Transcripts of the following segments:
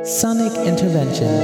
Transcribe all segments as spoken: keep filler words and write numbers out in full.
Sonic Interventions,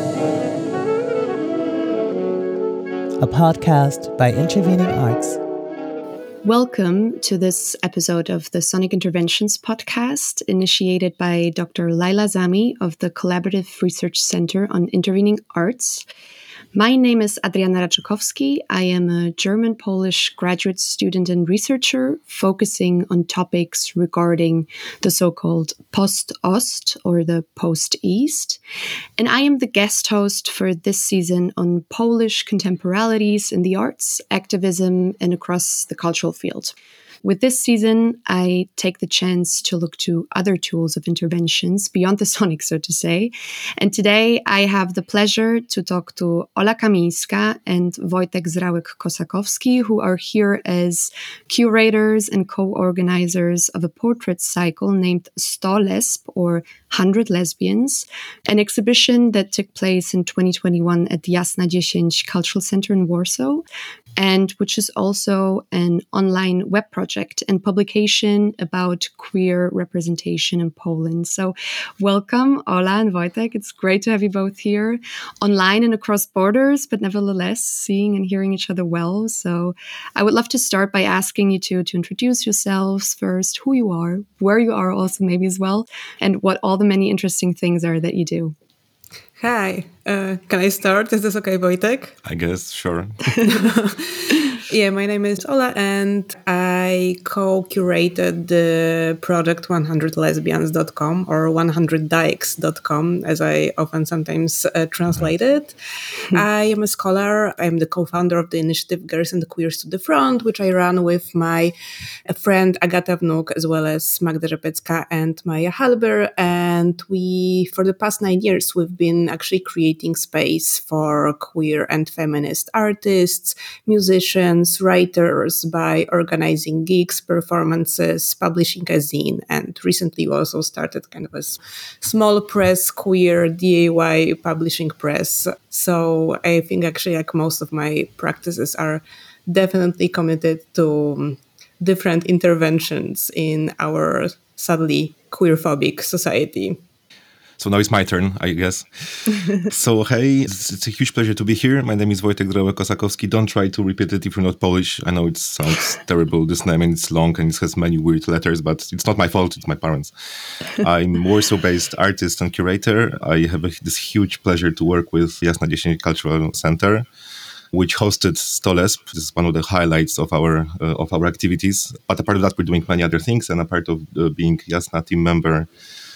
a podcast by Intervening Arts. Welcome to this episode of the Sonic Interventions podcast, initiated by Doctor Laila Zami of the Collaborative Research Center on Intervening Arts. My name is Adriana Raczakowski. I am a German-Polish graduate student and researcher focusing on topics regarding the so-called Post-Ost or the Post-East. And I am the guest host for this season on Polish contemporaries in the arts, activism, and across the cultural field. With this season, I take the chance to look to other tools of interventions beyond the sonic, so to say. And today I have the pleasure to talk to Ola Kamińska and Wojtek Zrałek-Kosakowski, who are here as curators and co-organizers of a portrait cycle named sto lesb, or one hundred Lesbians, an exhibition that took place in twenty twenty-one at Jasna dziesięć Cultural Center in Warsaw, and which is also an online web project and publication about queer representation in Poland. So welcome, Ola and Wojtek. It's great to have you both here online and across borders, but nevertheless seeing and hearing each other well. So I would love to start by asking you two to introduce yourselves first, who you are, where you are also maybe as well, and what all the many interesting things are that you do. Hi, uh, can I start? Is this okay, Wojtek? I guess, sure. Yeah, my name is Ola and I co-curated the project one hundred lesbians dot com or one hundred dykes dot com, as I often sometimes uh, translate it. I am a scholar. I'm the co-founder of the initiative Girls and the Queers to the Front, which I run with my friend Agata Wnuk, as well as Magda Rzepecka and Maya Halber. And we, for the past nine years, we've been actually creating space for queer and feminist artists, musicians, writers by organizing gigs, performances, publishing a zine, and recently we also started kind of a small press, queer D I Y publishing press. So I think actually like most of my practices are definitely committed to different interventions in our sadly queerphobic society. So now it's my turn, I guess. So, hey, it's, it's a huge pleasure to be here. My name is Wojtek Zrałek-Kosakowski. Don't try to repeat it if you're not Polish. I know it sounds terrible, this name, and it's long and it has many weird letters, but it's not my fault, it's my parents. I'm Warsaw-based artist and curator. I have a, this huge pleasure to work with Jasna dziesięć Cultural Center, which hosted sto lesb. This is one of the highlights of our uh, of our activities. But apart of that, we're doing many other things, and a part of uh, being Jasna team member,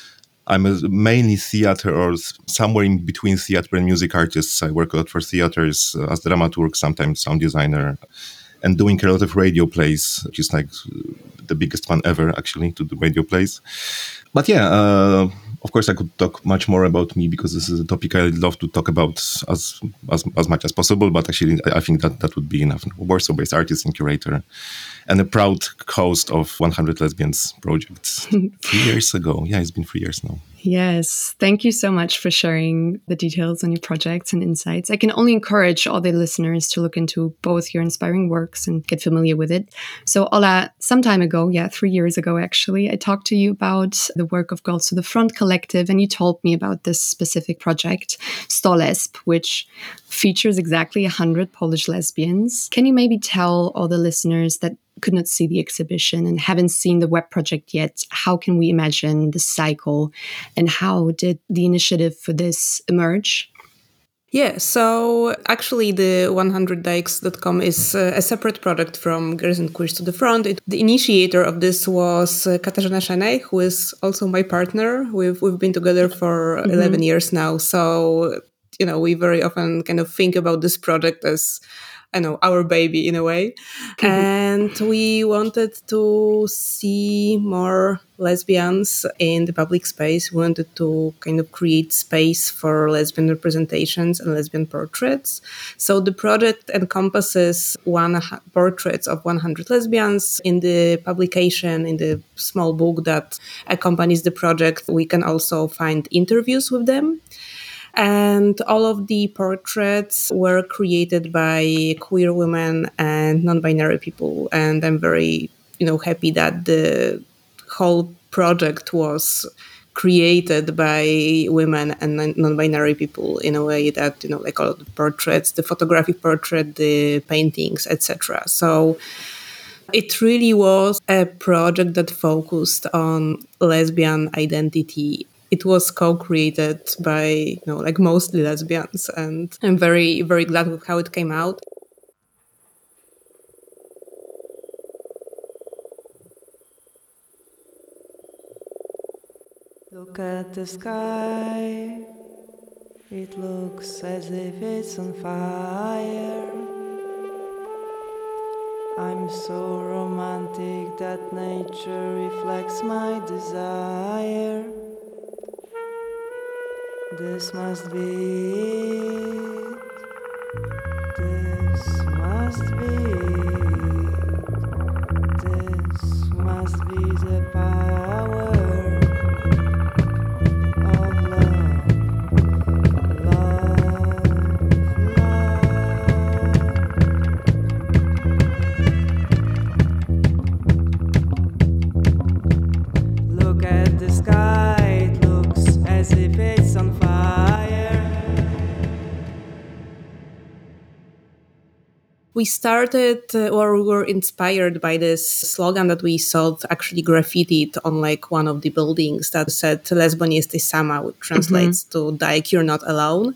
I'm a mainly theater or somewhere in between theater and music artists. I work a lot for theaters uh, as dramaturg, sometimes sound designer, and doing a lot of radio plays, which is like the biggest one ever, actually, to do radio plays. But yeah, uh, of course, I could talk much more about me because this is a topic I love to talk about as as, as much as possible. But actually, I think that that would be enough. Warsaw-based artist and curator, and a proud host of one hundred Lesbians project three years ago. Yeah, it's been three years now. Yes, thank you so much for sharing the details on your projects and insights. I can only encourage all the listeners to look into both your inspiring works and get familiar with it. So Ola, some time ago, yeah, three years ago actually, I talked to you about the work of Girls to the Front Collective, and you told me about this specific project, sto lesb, which features exactly one hundred Polish lesbians. Can you maybe tell all the listeners that could not see the exhibition and haven't seen the web project yet, how can we imagine the cycle and how did the initiative for this emerge? Yeah, so actually the one hundred dykes dot com is uh, a separate product from Girls and Queers to the Front. It, the initiator of this was uh, Katarzyna Szenej, who is also my partner. We've we've been together for mm-hmm. eleven years now. So, you know, we very often kind of think about this project as, I know, our baby in a way. Mm-hmm. And we wanted to see more lesbians in the public space. We wanted to kind of create space for lesbian representations and lesbian portraits. So the project encompasses one portraits of one hundred lesbians. In the publication, in the small book that accompanies the project, we can also find interviews with them. And all of the portraits were created by queer women and non-binary people. And I'm very, you know, happy that the whole project was created by women and non-binary people in a way that, you know, like all the portraits, the photographic portrait, the paintings, et cetera. So it really was a project that focused on lesbian identity. It was co-created by, you know, like mostly lesbians, and I'm very, very glad with how it came out. Look at the sky, it looks as if it's on fire. I'm so romantic that nature reflects my desire. This must be it, this must be it, this must be the power. We started uh, or we were inspired by this slogan that we saw actually graffitied on like one of the buildings that said "Lesbo nie jesteś sama," which translates mm-hmm. to "Dyke, you're not alone."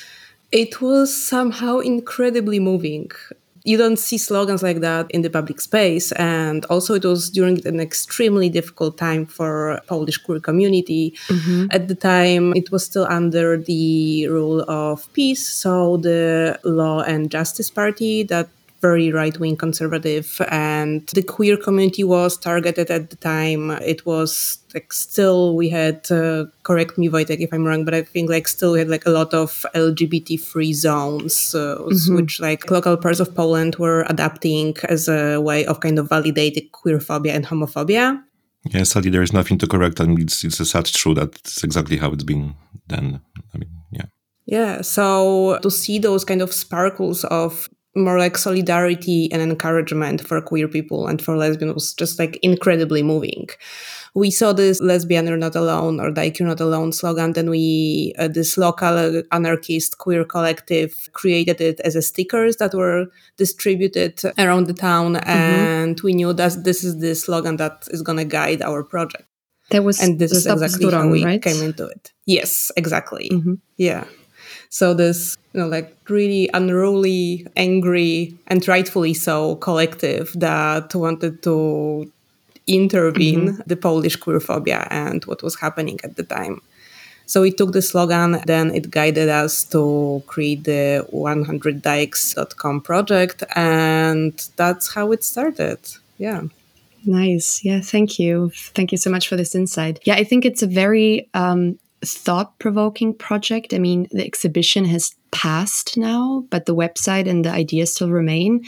It was somehow incredibly moving. You don't see slogans like that in the public space. And also it was during an extremely difficult time for Polish queer community. Mm-hmm. At the time, it was still under the rule of PiS, so the Law and Justice Party, that very right-wing conservative, and the queer community was targeted at the time. It was like still, we had, uh, correct me Wojtek if I'm wrong, but I think like still we had like a lot of L G B T free zones, uh, mm-hmm. which like local parts of Poland were adapting as a way of kind of validating queerphobia and homophobia. Yeah, sadly, there is nothing to correct, and it's it's a sad truth that it's exactly how it's been done. I mean, yeah. Yeah, so to see those kind of sparkles of more like solidarity and encouragement for queer people and for lesbians was just like incredibly moving. We saw this "Lesbian, you're not alone" or "Dyke, you're not alone" slogan. Then we, uh, this local anarchist queer collective created it as a stickers that were distributed around the town. Mm-hmm. And we knew that this is the slogan that is going to guide our project. That was and this is Stop exactly Zdurom, how we right? came into it. Yes, exactly. Mm-hmm. Yeah. So this, you know, like really unruly, angry, and rightfully so collective that wanted to intervene mm-hmm. the Polish queerphobia and what was happening at the time. So we took the slogan, then it guided us to create the one hundred dykes dot com project, and that's how it started. Yeah. Nice. Yeah, thank you. Thank you so much for this insight. Yeah, I think it's a very um, thought-provoking project. I mean, the exhibition has passed now, but the website and the ideas still remain.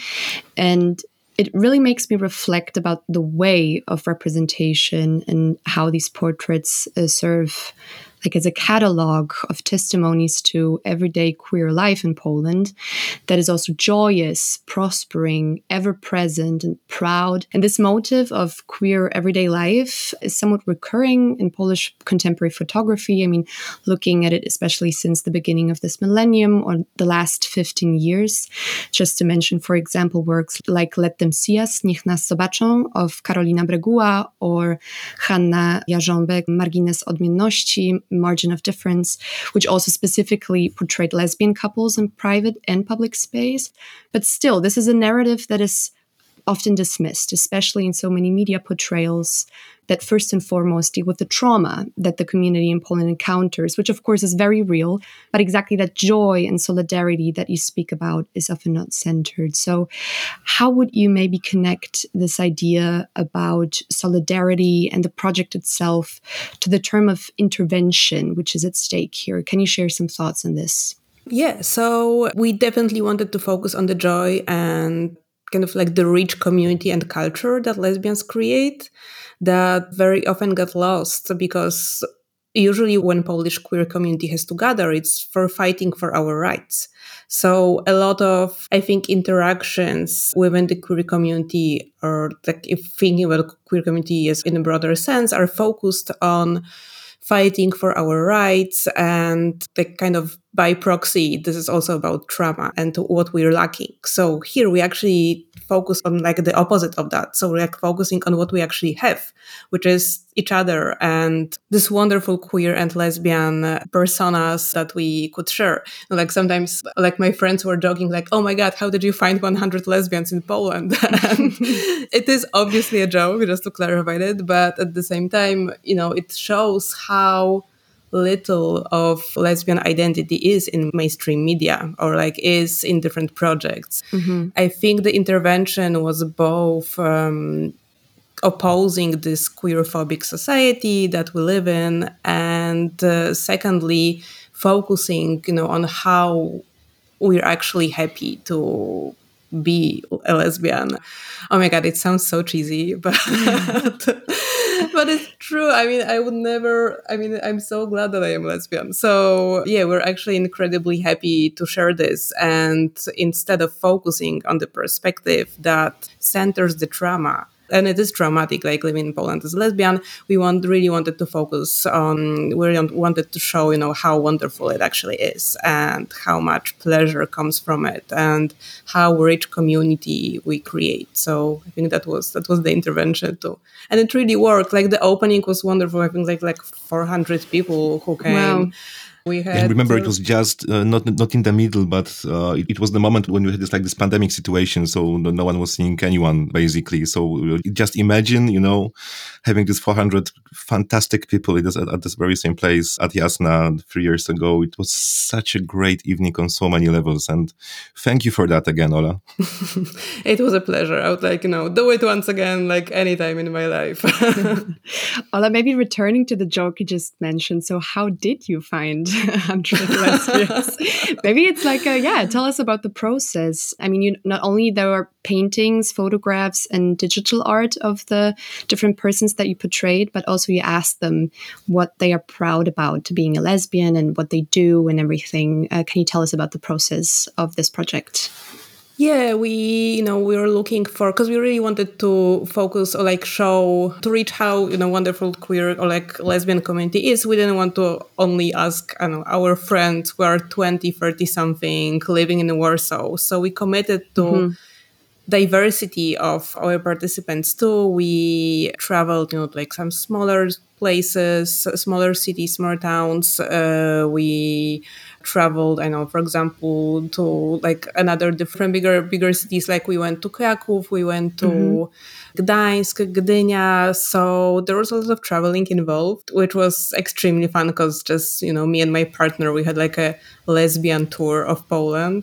And it really makes me reflect about the way of representation and how these portraits uh, serve like as a catalog of testimonies to everyday queer life in Poland that is also joyous, prospering, ever-present and proud. And this motive of queer everyday life is somewhat recurring in Polish contemporary photography. I mean, looking at it especially since the beginning of this millennium or the last fifteen years, just to mention, for example, works like Let Them See Us, Niech Nas Zobaczą of Karolina Breguła, or Hanna Jarząbek, Margines Odmienności, Margin of Difference, which also specifically portrayed lesbian couples in private and public space. But still, this is a narrative that is often dismissed, especially in so many media portrayals that first and foremost deal with the trauma that the community in Poland encounters, which of course is very real, but exactly that joy and solidarity that you speak about is often not centered. So how would you maybe connect this idea about solidarity and the project itself to the term of intervention, which is at stake here? Can you share some thoughts on this? Yeah, so we definitely wanted to focus on the joy and kind of like the rich community and culture that lesbians create that very often get lost, because usually when Polish queer community has to gather, it's for fighting for our rights. So a lot of, I think, interactions within the queer community, or like if thinking about queer community as in a broader sense, are focused on fighting for our rights, and the kind of by proxy, this is also about trauma and what we're lacking. So here we actually focus on like the opposite of that. So we're like focusing on what we actually have, which is each other and this wonderful queer and lesbian personas that we could share. Like sometimes, like my friends were joking, like, "Oh my God, how did you find one hundred lesbians in Poland?" And it is obviously a joke, just to clarify it. But at the same time, you know, it shows how little of lesbian identity is in mainstream media or like is in different projects. Mm-hmm. I think the intervention was both um, opposing this queerphobic society that we live in, and uh, secondly, focusing, you know, on how we're actually happy to be a lesbian. Oh my God, it sounds so cheesy, but but it's true. I mean, I would never, I mean, I'm so glad that I am lesbian. So yeah, we're actually incredibly happy to share this. And instead of focusing on the perspective that centers the trauma, and it is traumatic, like living in Poland as a lesbian, we want really wanted to focus on, we really wanted to show, you know, how wonderful it actually is and how much pleasure comes from it and how rich community we create. So I think that was that was the intervention too. And it really worked. Like the opening was wonderful. I think like like four hundred people who came. Wow. We had, and remember, it was just uh, not not in the middle, but uh, it, it was the moment when we had this like this pandemic situation, so no, no one was seeing anyone basically. So uh, just imagine, you know, having this four hundred fantastic people at this, at, at this very same place at Jasna three years ago. It was such a great evening on so many levels, and thank you for that again, Ola. It was a pleasure. I would like, you know, do it once again, like anytime in my life. Ola, maybe returning to the joke you just mentioned. So how did you find one hundred lesbians? Maybe it's like, a, yeah, tell us about the process. I mean, you not only there are paintings, photographs, and digital art of the different persons that you portrayed, but also you asked them what they are proud about being a lesbian and what they do and everything. Uh, can you tell us about the process of this project? Yeah, we, you know, we were looking for, because we really wanted to focus or like show, to reach how, you know, wonderful queer or like lesbian community is. We didn't want to only ask, I don't know, our friends who are twenty, thirty something living in Warsaw. So we committed to mm-hmm. diversity of our participants too. We traveled, you know, like some smaller places, smaller cities, smaller towns. Uh, we traveled, I know, for example, to like another different bigger bigger cities. Like we went to Kraków, we went to mm-hmm. Gdańsk, Gdynia. So there was a lot of traveling involved, which was extremely fun because just, you know, me and my partner, we had like a lesbian tour of Poland.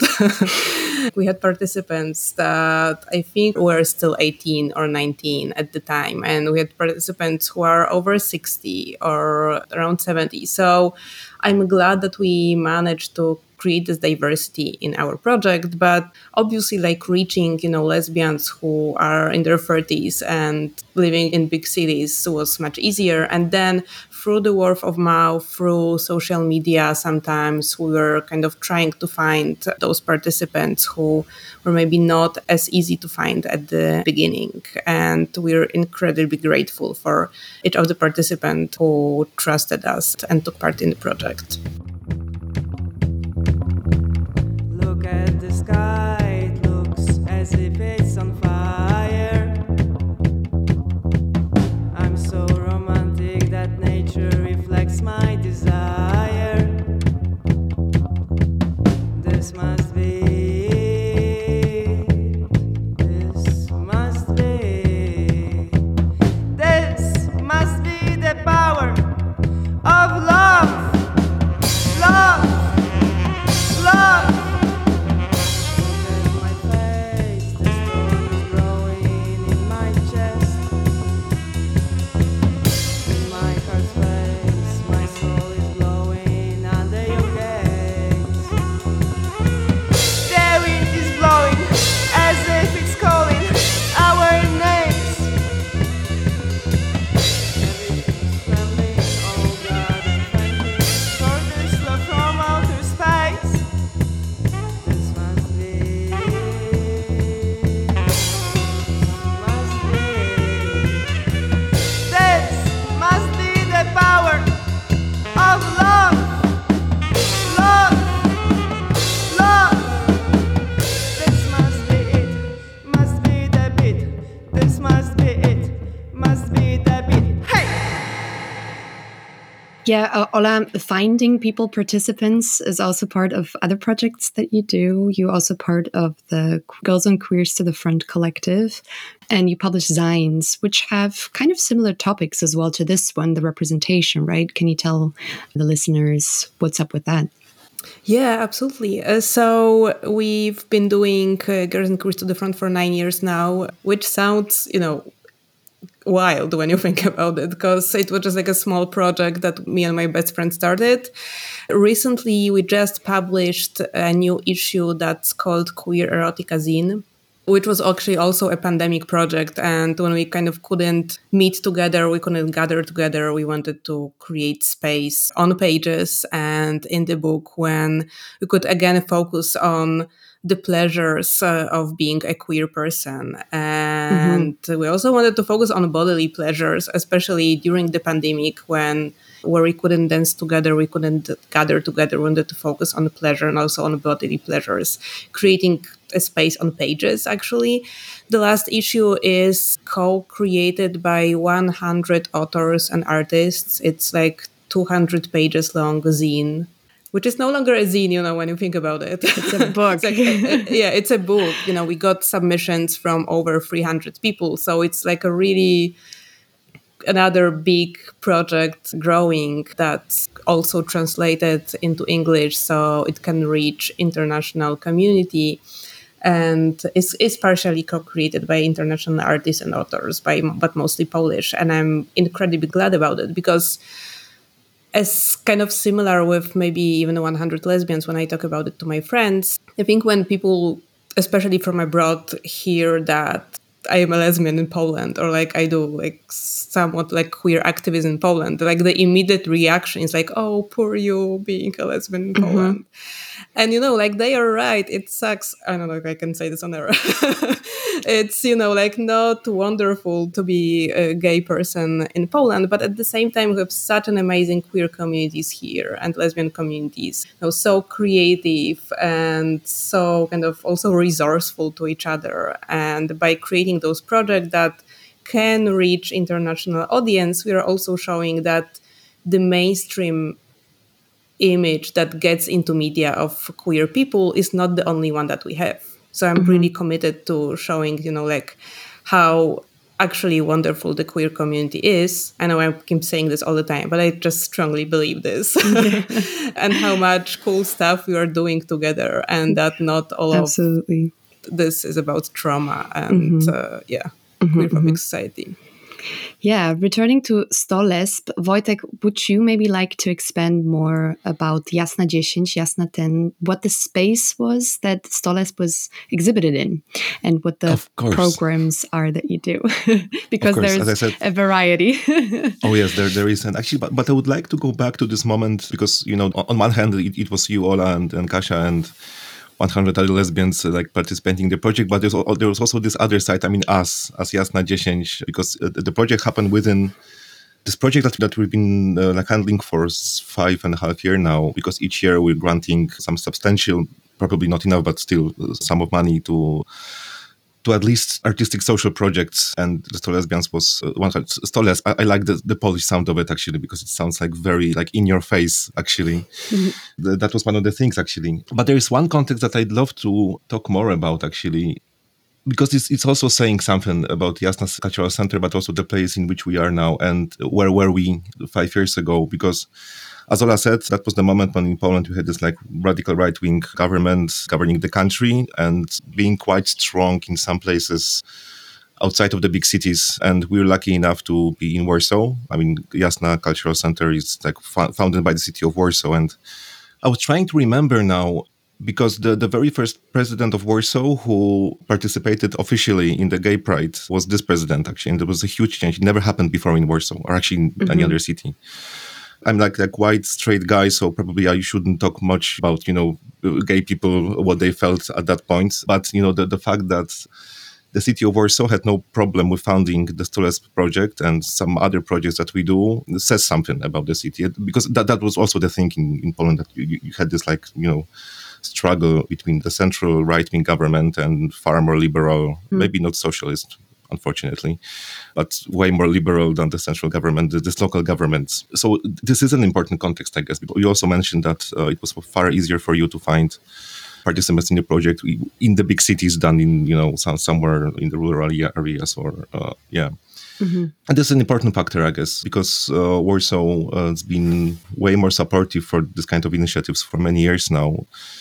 We had participants that I think were still eighteen or nineteen at the time. And we had participants who are over sixty or around seventy. So I'm glad that we managed to create this diversity in our project, but obviously like reaching, you know, lesbians who are in their thirties and living in big cities was much easier. And then through the word of mouth, through social media, sometimes we were kind of trying to find those participants who were maybe not as easy to find at the beginning. And we're incredibly grateful for each of the participants who trusted us and took part in the project. Look at the sky, it looks as if it's on fire. I'm so romantic that nature reflects my desire. This must be, this must be, this must be the power of love. Yeah, uh, Ola, finding people participants is also part of other projects that you do. You're also part of the Girls on Queers to the Front collective, and you publish zines, which have kind of similar topics as well to this one, the representation, right? Can you tell the listeners what's up with that? Yeah, absolutely. Uh, so we've been doing uh, Girls and Queers to the Front for nine years now, which sounds, you know, wild when you think about it, because it was just like a small project that me and my best friend started. Recently, we just published a new issue that's called Queer Erotica Zine, which was actually also a pandemic project. And when we kind of couldn't meet together, we couldn't gather together, we wanted to create space on pages and in the book when we could again focus on the pleasures uh, of being a queer person. And mm-hmm. we also wanted to focus on bodily pleasures, especially during the pandemic when where we couldn't dance together, we couldn't gather together, we wanted to focus on pleasure and also on bodily pleasures, creating a space on pages, actually. The last issue is co-created by one hundred authors and artists. It's like two hundred pages long zine, which is no longer a zine, you know, when you think about it. It's a book. It's like a, a, yeah, it's a book. You know, we got submissions from over three hundred people. So it's like a really another big project growing that's also translated into English so it can reach international community. And it's, it's partially co-created by international artists and authors, by, but mostly Polish. And I'm incredibly glad about it because as kind of similar with maybe even one hundred lesbians, when I talk about it to my friends, I think when people, especially from abroad, hear that I am a lesbian in Poland, or like I do like somewhat like queer activism in Poland, like the immediate reaction is like, oh, poor you being a lesbian in mm-hmm. Poland. And, you know, like they are right. It sucks. I don't know if I can say this on air. It's, you know, like not wonderful to be a gay person in Poland. But at the same time, we have such an amazing queer communities here and lesbian communities, you know, so creative and so kind of also resourceful to each other. And by creating those projects that can reach international audience, we are also showing that the mainstream image that gets into media of queer people is not the only one that we have. So I'm mm-hmm. really committed to showing, you know, like how actually wonderful the queer community is. I know I keep saying this all the time, but I just strongly believe this. Yeah. And how much cool stuff we are doing together, and that not all Absolutely. of this is about trauma and mm-hmm. uh, yeah, mm-hmm, queer-phobic mm-hmm. society. Yeah, returning to sto lesb, Wojtek, would you maybe like to expand more about Jasna dziesięć, Jasna ten, what the space was that sto lesb was exhibited in, and what the programs are that you do? Because course, there's said, a variety. Oh yes, there there is, and actually, but, but I would like to go back to this moment because, you know, on one hand it, it was you, Ola, and, and Kasia, and one hundred other lesbians uh, like participating in the project, but there's, there was also this other side, I mean us, as Jasna dziesięć, because uh, the project happened within this project that, that we've been uh, like handling for five and a half years now, because each year we're granting some substantial, probably not enough, but still uh, sum of money to to at least artistic social projects, and the sto lesbians was uh, one hundred. sto lesb, I, I like the, the Polish sound of it actually, because it sounds like very like in your face actually. Mm-hmm. the, that was one of the things actually. But there is one context that I'd love to talk more about actually, because it's, it's also saying something about Jasna's Cultural Center, but also the place in which we are now and where were we five years ago, because as Ola said, that was the moment when in Poland we had this like radical right-wing government governing the country and being quite strong in some places outside of the big cities. And we were lucky enough to be in Warsaw. I mean, Jasna Cultural Center is like f- founded by the city of Warsaw. And I was trying to remember now, because the, the very first president of Warsaw who participated officially in the gay pride was this president actually. And there was a huge change. It never happened before in Warsaw or actually in mm-hmm. any other city. I'm like a white straight guy, so probably I shouldn't talk much about, you know, gay people, what they felt at that point. But, you know, the, the fact that the city of Warsaw had no problem with founding the sto lesb project and some other projects that we do says something about the city. Because that, that was also the thing in, in Poland, that you, you had this like, you know, struggle between the central right-wing government and far more liberal, mm. maybe not socialist, unfortunately, but way more liberal than the central government, this local governments. So this is an important context, I guess. You also mentioned that uh, it was far easier for you to find participants in the project in the big cities than in, you know, some, somewhere in the rural areas or, uh, yeah. Mm-hmm. And this is an important factor, I guess, because uh, Warsaw uh, has been way more supportive for this kind of initiatives for many years now.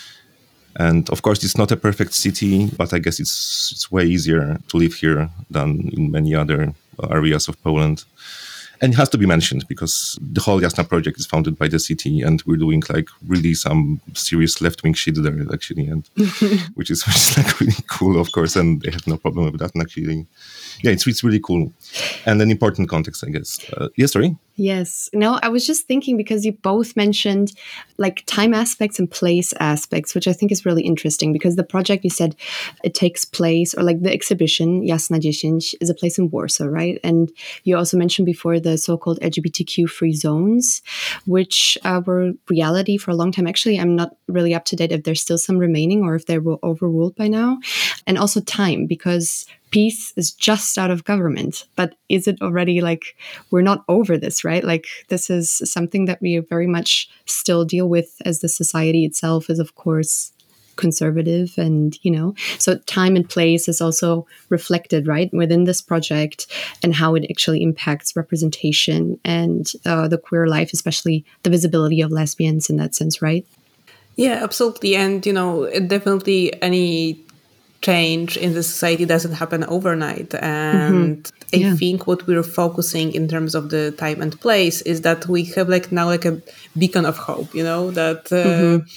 And of course, it's not a perfect city, but I guess it's it's way easier to live here than in many other areas of Poland. And it has to be mentioned because the whole Jasna project is founded by the city, and we're doing like really some serious left-wing shit there, actually, and which is which is like really cool, of course, and they have no problem with that. And actually, yeah, it's it's really cool and an important context, I guess. Uh, yes, sorry. Yes. No, I was just thinking because you both mentioned like time aspects and place aspects, which I think is really interesting because the project you said it takes place, or like the exhibition Jasna dziesięć is a place in Warsaw, right? And you also mentioned before the so-called L G B T Q free zones, which uh, were reality for a long time. Actually, I'm not really up to date if there's still some remaining or if they were overruled by now. And also time, because peace is just out of government, but is it already like we're not over this, right? Like this is something that we very much still deal with as the society itself is, of course, conservative. And, you know, so time and place is also reflected, right, within this project and how it actually impacts representation and uh, the queer life, especially the visibility of lesbians in that sense, right? Yeah, absolutely. And, you know, it definitely any change in the society doesn't happen overnight. And mm-hmm. yeah. I think what we're focusing in terms of the time and place is that we have like now like a beacon of hope, you know, that uh, mm-hmm.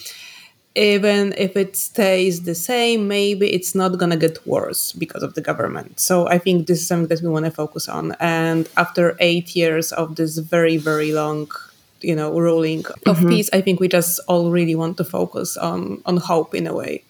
even if it stays the same, maybe it's not going to get worse because of the government. So I think this is something that we want to focus on. And after eight years of this very, very long, you know, ruling of mm-hmm. peace, I think we just all really want to focus on, on hope in a way.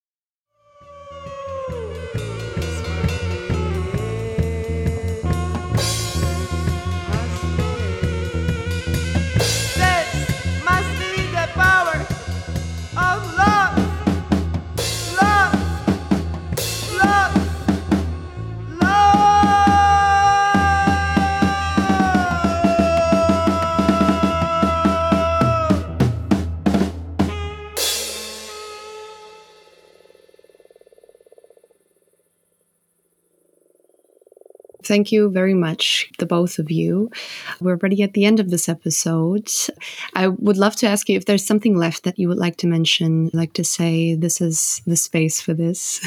Thank you very much, the both of you. We're already at the end of this episode. I would love to ask you if there's something left that you would like to mention, like to say this is the space for this.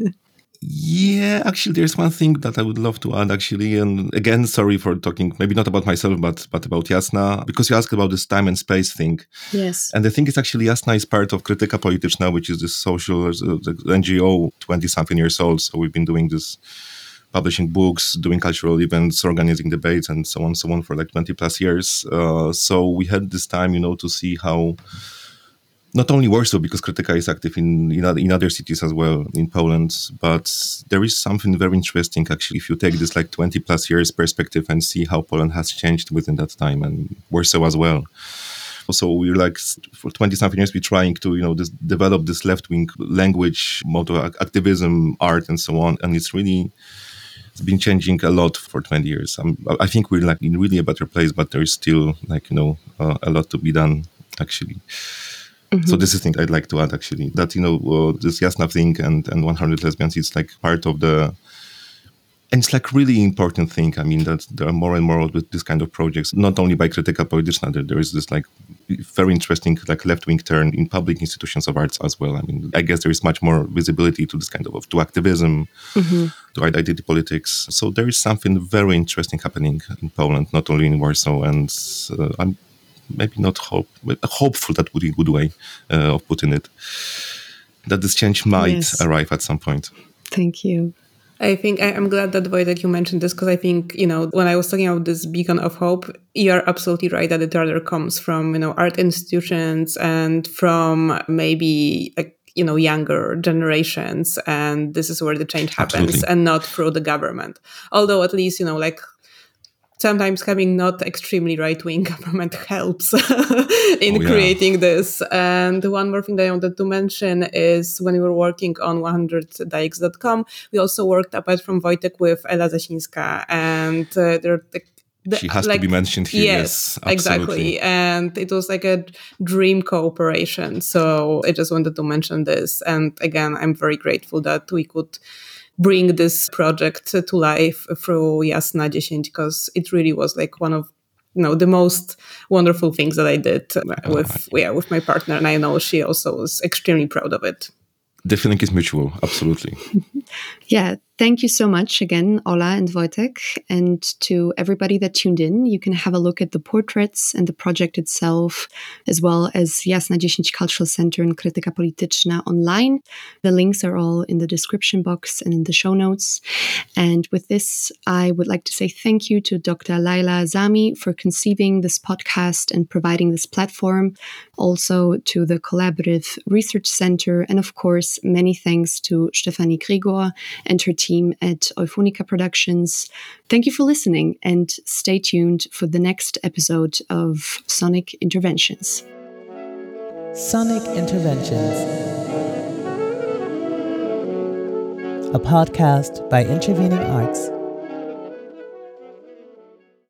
Yeah, actually, there's one thing that I would love to add, actually. And again, sorry for talking, maybe not about myself, but but about Jasna, because you asked about this time and space thing. Yes. And the thing is, actually, Jasna is part of Krytyka Polityczna, which is this social uh, the N G O, twenty-something years old. So we've been doing this, publishing books, doing cultural events, organizing debates, and so on, so on for like twenty plus years. Uh, so we had this time, you know, to see how not only Warsaw, because Krytyka is active in, in, in other cities as well in Poland, but there is something very interesting, actually, if you take this like twenty plus years perspective and see how Poland has changed within that time, and Warsaw as well. So we're like, for twenty something years, we're trying to, you know, this, develop this left-wing language, motto activism, art, and so on. And it's really, it's been changing a lot for twenty years. I'm, I think we're like in really a better place, but there is still like, you know, uh, a lot to be done, actually. Mm-hmm. So this is the thing I'd like to add, actually, that, you know, uh, this Jasna thing and, and one hundred lesbians, it's like part of the, and it's like really important thing. I mean, that there are more and more with this kind of projects, not only by Krytyka Polityczna, there, there is this like very interesting like left-wing turn in public institutions of arts as well. I mean, I guess there is much more visibility to this kind of, to activism, mm-hmm. to identity politics. So there is something very interesting happening in Poland, not only in Warsaw, and uh, I'm maybe not hope, but hopeful, that would be a good way uh, of putting it, that this change might yes. arrive at some point. Thank you. I think I, I'm glad that, Wojtek, you mentioned this, because I think, you know, when I was talking about this beacon of hope, you're absolutely right that it rather comes from, you know, art institutions and from maybe like, you know, younger generations. And this is where the change happens. Absolutely. And not through the government. Although at least, you know, like sometimes having not extremely right-wing government helps in oh, yeah. creating this. And one more thing that I wanted to mention is when we were working on one hundred D A X dot com, we also worked apart from Wojtek with Ela Zasińska, and uh, they're like, The, she has like, to be mentioned here. Yes, yes absolutely. Exactly. And it was like a dream cooperation. So I just wanted to mention this. And again, I'm very grateful that we could bring this project to life through Jasna ten, because it really was like one of you know the most wonderful things that I did with oh, yeah with my partner. And I know she also was extremely proud of it. The feeling is mutual. Absolutely. Yeah. Thank you so much again, Ola and Wojtek. And to everybody that tuned in, you can have a look at the portraits and the project itself, as well as Jasna ten Cultural Center and Krytyka Polityczna online. The links are all in the description box and in the show notes. And with this, I would like to say thank you to Doctor Laila Azami for conceiving this podcast and providing this platform. Also to the Collaborative Research Center. And of course, many thanks to Stefanie Grigor and her team at Euphonica Productions. Thank you for listening and stay tuned for the next episode of Sonic Interventions. Sonic Interventions, a podcast by Intervening Arts.